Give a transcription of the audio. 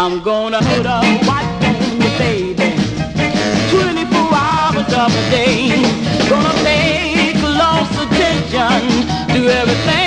I'm gonna put a watch on you, baby, 24 hours of a day. Gonna pay close attention to everything